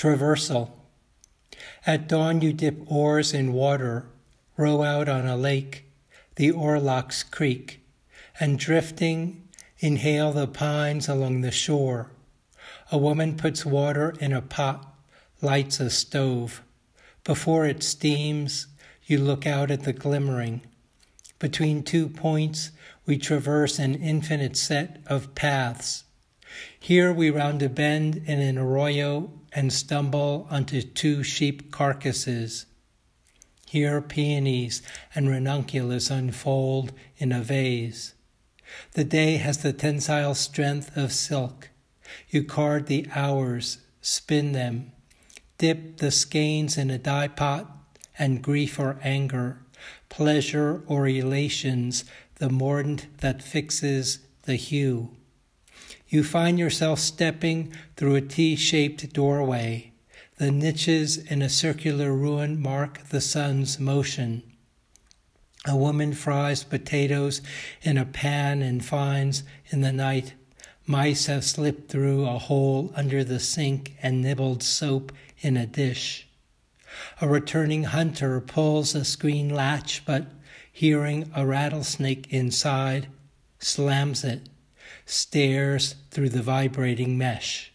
Traversal. At dawn you dip oars in water, row out on a lake, the oarlocks creak, and drifting, inhale the pines along the shore. A woman puts water in a pot, lights a stove. Before it steams, you look out at the glimmering. Between 2 points, we traverse an infinite set of paths. Here we round a bend in an arroyo and stumble onto 2 sheep carcasses. Here peonies and ranunculus unfold in a vase. The day has the tensile strength of silk. You card the hours, spin them, dip the skeins in a dye pot, and grief or anger, pleasure or elations, the mordant that fixes the hue. You find yourself stepping through a T-shaped doorway. The niches in a circular ruin mark the sun's motion. A woman fries potatoes in a pan and finds, in the night, mice have slipped through a hole under the sink and nibbled soap in a dish. A returning hunter pulls a screen latch, but hearing a rattlesnake inside, slams it, stares through the vibrating mesh.